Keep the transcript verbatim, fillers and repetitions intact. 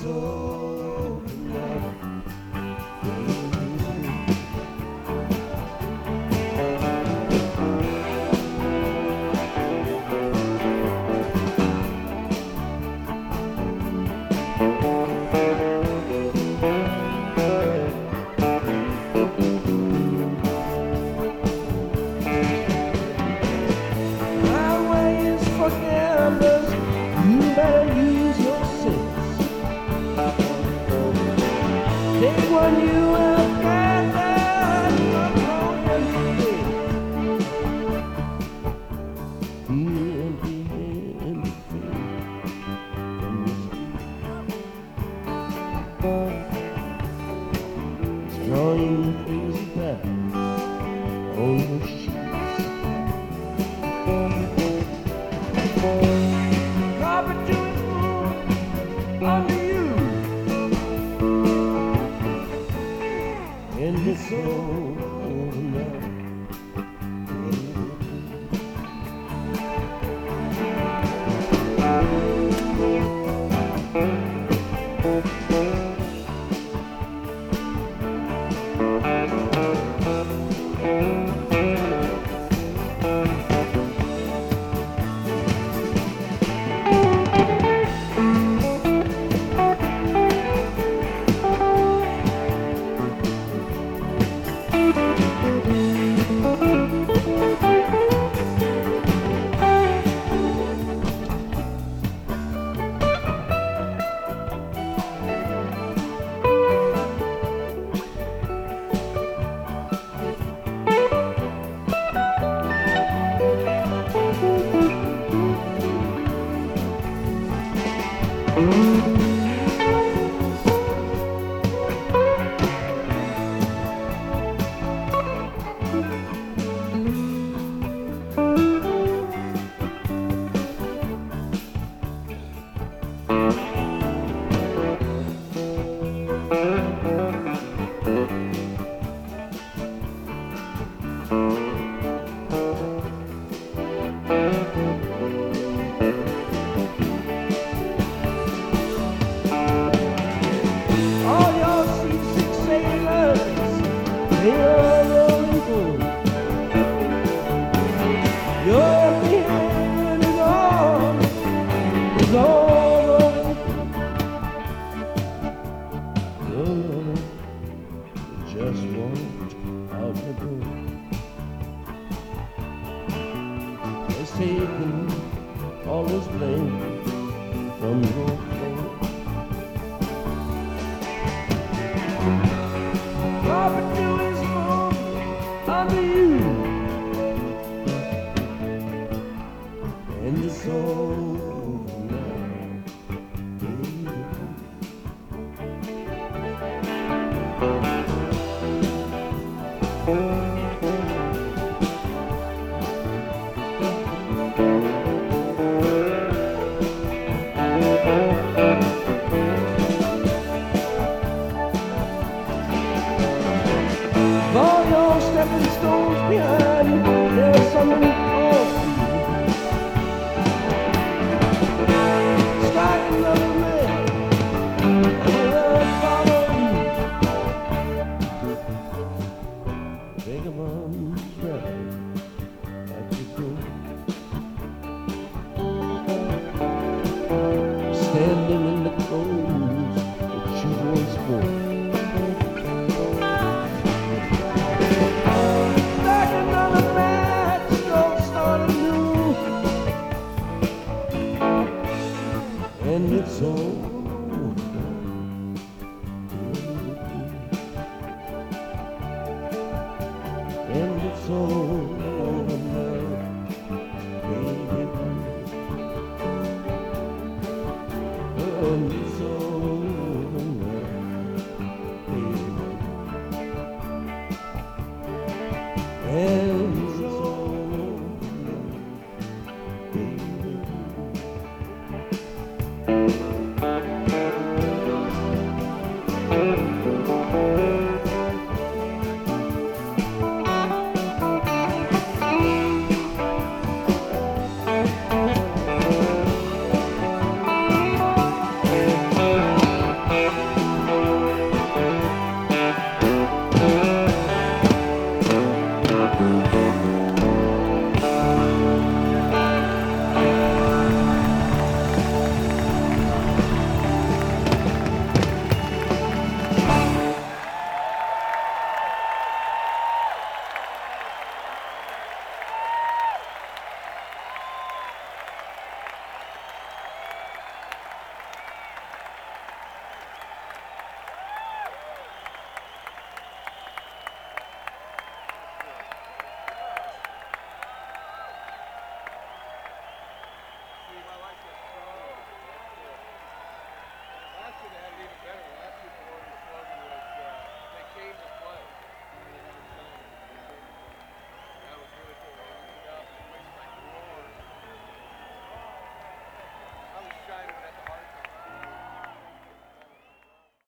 all now. Take one you have gathered from broken fear. Feel empty and free from the street. Drawing crazy path on your sheets. Carpet to its moon under you. And it's over now. Just walked out the door. Has taken all this blame from your floor. Robert Dew is more under you, and it's all now. All your stepping stones behind, there's something for you. Strike another man, and I'll follow you. Vagabond travel like you could, standing in the clothes that you once wore. And it's over, and it's over now, baby. And it's over.